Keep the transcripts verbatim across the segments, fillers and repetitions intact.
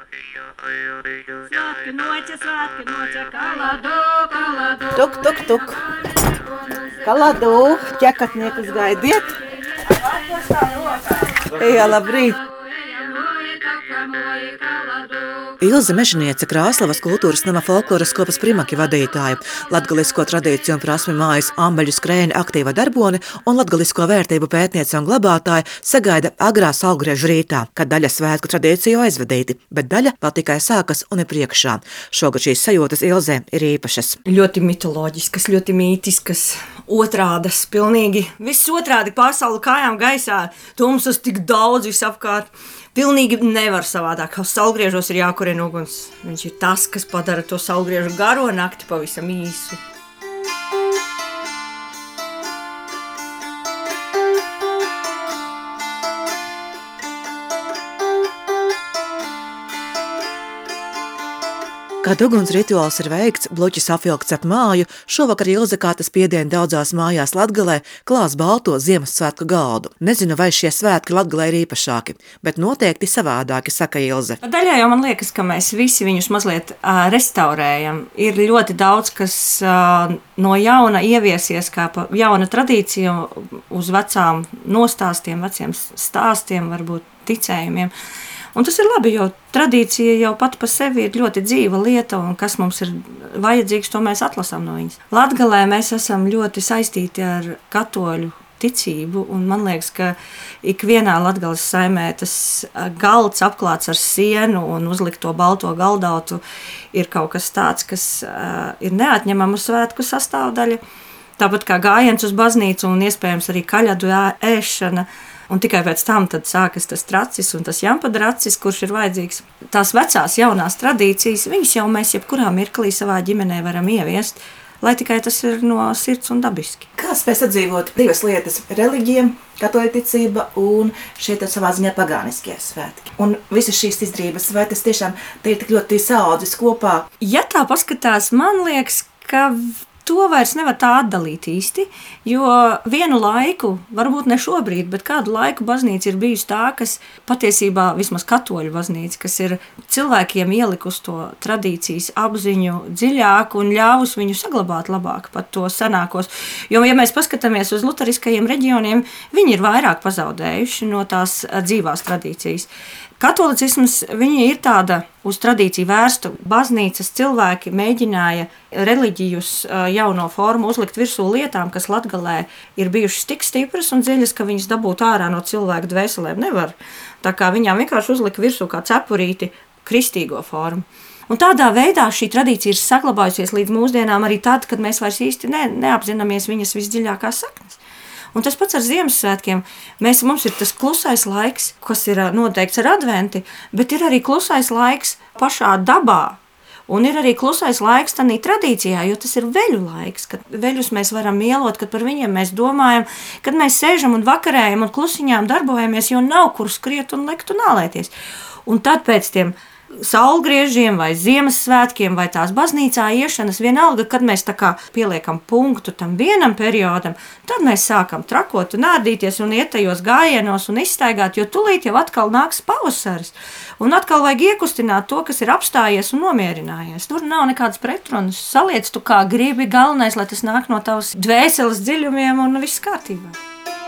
Svētki noķa, svētki noķa, kaladu, kaladu. Tuk, tuk, tuk. Kaladu, ķekatniekus gaidiet. Jā, labrīt. Ilze Mežniece, Krāslavas kultūras nama folkloras kopas primaki vadītāja, latgalisko tradīciju un prasmi mājas Ambeļu skrēni aktīva darbone un latgalisko vērtību pētniece un glabātāja sagaida agrā saulgriežu rītā, kad daļa svētku tradīciju aizvadīti, bet daļa vēl tikai sākas un ir priekšā. Šogad šīs sajūtas Ilzē ir īpašas. Ļoti mitoloģiskas, ļoti mītiskas, otrādas, pilnīgi viss otrādi, pasauli kājām gaisā, tumsas tik daudz visapkārt. Pilnīgi nevar savādāk. Saulgriežos ir jākurina uguns. Viņš ir tas, kas padara to saulgriežu garo nakti pavisam īsu. Kad uguns rituāls ir veikts, bloķis apvilkts ap māju, šovakar Ilze kā tas piedien daudzās mājās Latgalē klās balto Ziemassvētku galdu. Nezinu, vai šie svētki Latgalē ir īpašāki, bet noteikti savādāki, saka Ilze. Daļai jau man liekas, ka mēs visi viņus mazliet uh, restaurējam. Ir ļoti daudz, kas uh, no jauna ieviesies kā jauna tradīcija uz vecām nostāstiem, veciem stāstiem, varbūt ticējumiem. Un tas ir labi, jo tradīcija jau pat par sevi ir ļoti dzīva lieta, un kas mums ir vajadzīgs, to mēs atlasām no viņas. Latgalē mēs esam ļoti saistīti ar katoļu ticību, un man liekas, ka ikvienā Latgales saimē tas galds apklāts ar sienu un uzlikt to balto galdautu ir kaut kas tāds, kas uh, ir neatņemama svētku sastāvdaļa. Tāpat kā gājiens uz baznīcu un iespējams arī kaļadu ēšana. Un tikai pēc tam tad sākas tas tracis un tas jampadracis, kurš ir vajadzīgs. Tās vecās jaunās tradīcijas, viņas jau mēs jebkurā mirklī savā ģimenē varam ieviest, lai tikai tas ir no sirds un dabiski. Kā spēj sadzīvot divas lietas – reliģija, katoļticība un šie tad savā ziņā pagāniskie svētki? Un visas šīs izdrības, vai tas tiešām te ir tik ļoti saaudzis kopā? Ja tā paskatās, man liekas, ka to vairs nevar tā atdalīt īsti, jo vienu laiku, varbūt ne šobrīd, bet kādu laiku baznīca ir bijusi tā, kas patiesībā vismaz katoļu baznīca, kas ir cilvēkiem ielikus to tradīcijas apziņu dziļāk un ļāvus viņu saglabāt labāk pat to senākos. Jo, ja mēs paskatāmies uz luteriskajiem reģioniem, viņi ir vairāk pazaudējuši no tās dzīvās tradīcijas. Katolicisms, viņa ir tāda uz tradīciju vērstu. Baznīcas cilvēki mēģināja reliģijus jauno formu uzlikt virsū lietām, kas Latgalē ir bijušas tik stipras un dziļas, ka viņas dabūt ārā no cilvēku dvēselēm nevar. Tā kā viņām vienkārši uzlika virsū kā cepurīti kristīgo formu. Un tādā veidā šī tradīcija ir saglabājusies līdz mūsdienām arī tad, kad mēs vairs īsti ne, neapzināmies viņas visdziļākās saknes. Un tas pats ar Ziemassvētkiem. Mēs, mums ir tas klusais laiks, kas ir noteikts ar adventi, bet ir arī klusais laiks pašā dabā. Un ir arī klusais laiks tādā tradīcijā, jo tas ir veļu laiks, kad veļus mēs varam mielot, kad par viņiem mēs domājam, kad mēs sēžam un vakarējam un klusiņām darbojamies, jo nav kur skriet un lekt un ālēties. Un tad pēc tiem saulgriežiem vai Ziemassvētkiem vai tās baznīcā iešanas, vienalga, kad mēs tā kā pieliekam punktu tam vienam periodam, tad mēs sākam trakot un ārdīties un iet tajos gājienos un izstaigāt, jo tulīt jau atkal nāks pavasaris. Un atkal vajag iekustināt to, kas ir apstājies un nomierinājies. Tur nav nekādas pretrunas. Saliec tu kā gribi, galvenais, lai tas nāk no tavas dvēseles dziļumiem un viss kārtībā.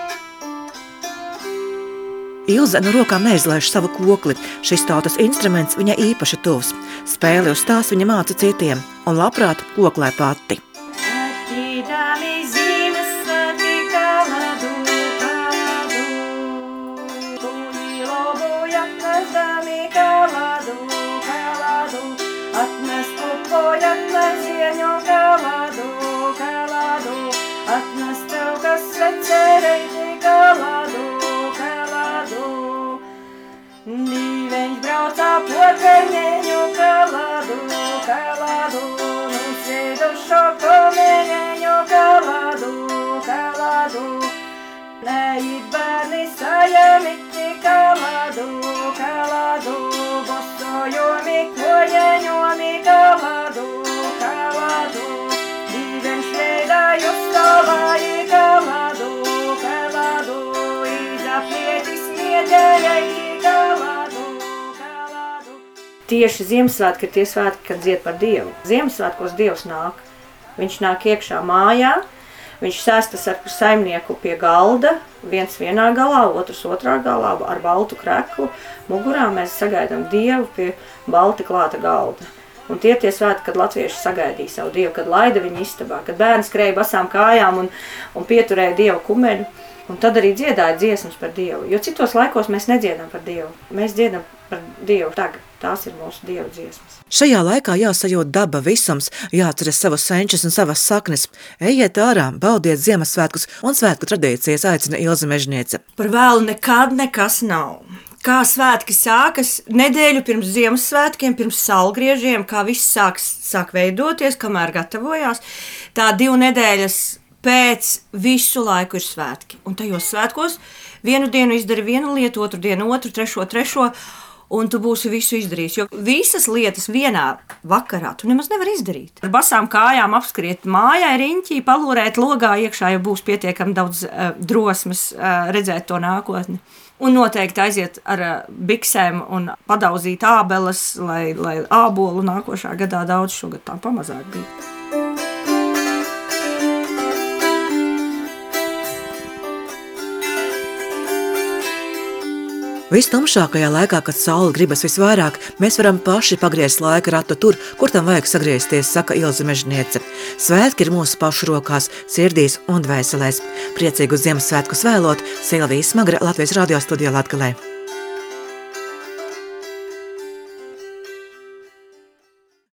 Ilze no rokām neizlaiž savu kokli. Šis tautas instruments viņai īpaši tuvs. Spēli uz tās viņa māca citiem un labprāt koklē pati. Attīdami Ziemassvētki kaladu, kaladu. Tuņi lobu atnesdami kaladu, kaladu. Atnes pupoļu, atnes zieņu kaladu, kaladu. Atnes tev, kas svecerēti kaladu. Dīveņš braucā potverņēņu kaladu, kaladu, nu sēdušo komēņēņu kaladu, kaladu. Neīt bērni sajamiti kaladu, kaladu, bosojomi kojeņomi kaladu, kaladu. Dīveņš veidāju stāvāji kaladu, kaladu, izaplietis miedēļai. tieši Ziemassvētki ir tie svētki, kad dzied par Dievu. Ziemassvētkos Dievs nāk. Viņš nāk iekšā mājā, viņš sēstas ar saimnieku pie galda, viens vienā galā, otrs otrā galā, ar baltu kreklu. Mugurā mēs sagaidām Dievu pie balti klāta galda. Un tie tie svētki, kad latvieši sagaidīja savu Dievu, kad laida viņu istabā, kad bērni skrēja basām kājām un, un pieturēja Dievu kumeļu. Un tad arī dziedāja dziesmas par Dievu, jo citos laikos mēs nedziedam par Dievu. Mēs dziedam par Dievu tagad. Tās ir mūsu Dieva dziesmas. Šajā laikā jāsajūt daba visums, jāatceras savus senčus un savas saknes. Ejiet ārā, baudiet Ziemassvētkus un svētku tradīcijas aicina Ilze Mežniece. Par vēlu nekad nekas nav. Kā svētki sākas nedēļu pirms Ziemassvētkiem, pirms saulgriežiem, kā viss sāks, sāk veidoties, kamēr gatavojās, tā divu nedēļas pēc visu laiku ir svētki. Un tajos svētkos vienu dienu izdari vienu lietu, otru dienu otru, trešo, trešo, un tu būsi visu izdarījis. Jo visas lietas vienā vakarā tu nemaz nevar izdarīt. Ar basām kājām apskriet mājā, riņķī, palūrēt logā iekšā, jo būs pietiekami daudz uh, drosmes uh, redzēt to nākotni. Un noteikti aiziet ar uh, biksēm un padauzīt ābeles, lai, lai ābolu nākošā gadā daudz, šogad tā pamazāk bija. Vistumšākajā laikā, kad saule gribas visvairāk, mēs varam paši pagriezt laika ratu tur, kur tam vajag sagriezties, saka Ilze Mežniece. Svētki ir mūsu pašu rokās, sirdīs un dvēselēs. Priecīgus Ziemassvētkus vēlot, Silvija Smagra, Latvijas radio studijā Latgalē.